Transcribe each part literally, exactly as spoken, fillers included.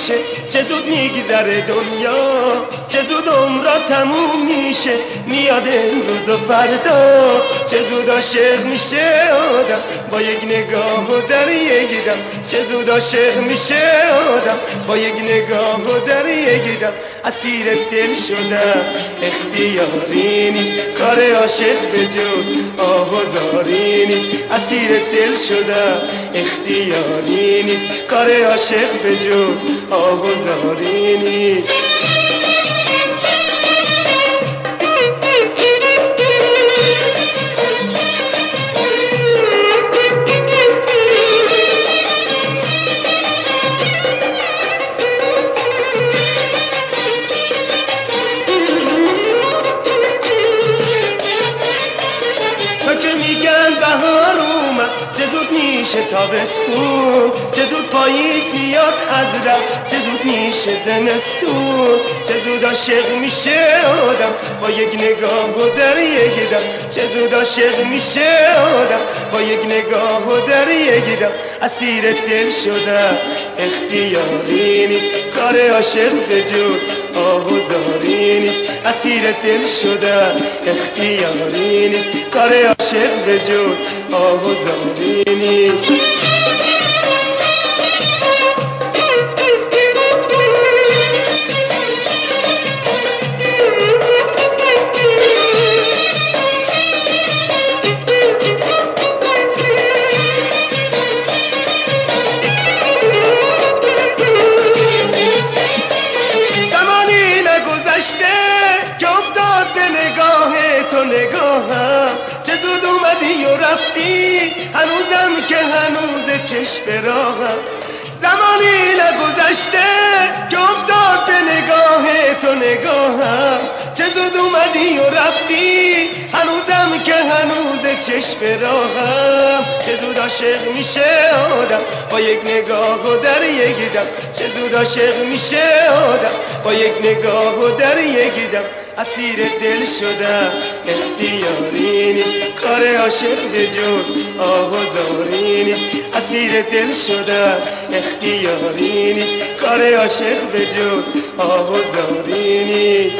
میشه، چه زود میگذره دنیا، چه زود عمرا تموم میشه، میاد امروز و فردا. چه زود عاشق میشه آدم با یک نگاه و در یک دم، چه زود عاشق میشه آدم با یک نگاه و در یک دم. اسیر دل شدم اختیاری نیست، کار عاشق به جز آه و زاری نیست. اسیر دل شدم اختیاری نیست، کار عاشق به جز آه و زاری نیست. بهار اومد چه زود میشه تابستون، چه زود پاییز میاد از رفت، چه زود میشه زمستون. چه زود عاشق میشه آدم با یک نگاه و در یک دم، چه زود عاشق میشه آدم با یک نگاه و در یک دم. اسیر دل شدم اختیاری نیست، کار عاشق به جز آه و زاری نیست. اسیر دل شدم اختیاری نیست، کار عاشق به جز آه و زاری نیست. نگاهم چه زود اومدی و رفتی، هنوزم که هنوز چشم راهم. زمانی نگذشته که افتاد به نگاه تو نگاهم، چه زود اومدی و رفتی، هنوزم که هنوز چشم راهم. چه زود عاشق میشه آدم با یک نگاه و در یک دم، چه زود عاشق میشه آدم با یک نگاه و در یک دم. اسیر دل شدم اختیاری نیست، کار عاشق به جز آه و زاری نیست. اسیر دل شدم اختیاری نیست، کار عاشق به جز آه و زاری نیست.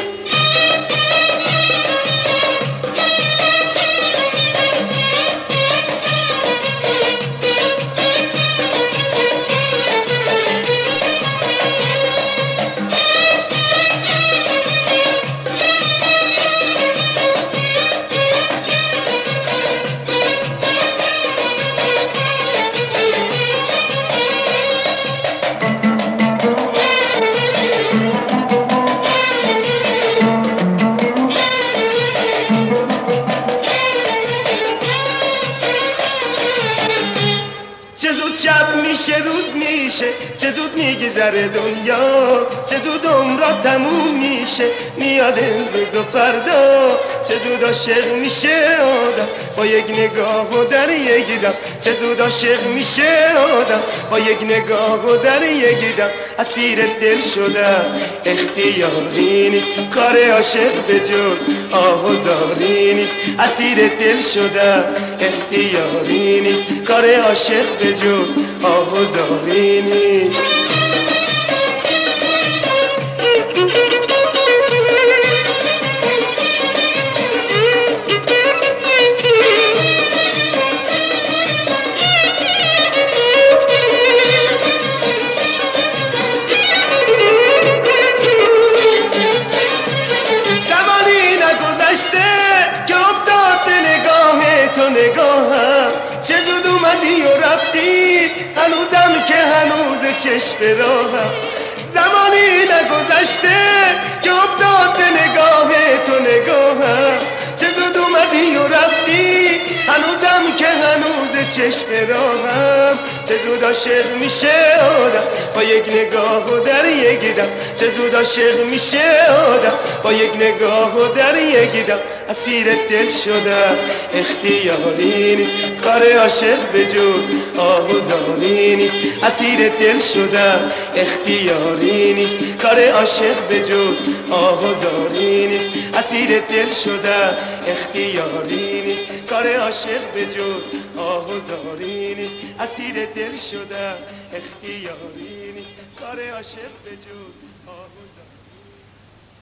چه زود شب میشه روز میشه، چه زود میگذره دنیا، چه زود عمرا تموم میشه، میاد امروز و فردا. چه زود عاشق میشه آدم با یک نگاه و در یک دم، چه زود عاشق میشه آدم با یک نگاه و در یک دم. اسیر دل شدم اختیاری نیست، کار عاشق به جز آه و زاری نیست. اسیر دل شدم اختیاری نیست، کار عاشق به جز آه و زاری نیست. نگاهم چه زود اومدی و رفتی، هنوزم که هنوز چشم راهم. زمانی نگذشته که افتاد به نگاه تو نگاهم، چه زود اومدی و رفتی، هنوزم که هنوز چشم راهم. چه زود عاشق میشه آدم با یک نگاه و در یک دم، چه زود عاشق میشه آدم با یک نگاه و در یک دم. اسیر دل شدم اختیاری نیست، کار عاشق به جز آه و زاری نیست. اسیر دل شدم اختیاری نیست، کار عاشق به جز آه و زاری نیست. اسیر دل شدم اختیاری نیست، کار عاشق به جز آه و زاری نیست. اسیر دل شدم اختیاری نیست. کار عاشق به جز آهوزا.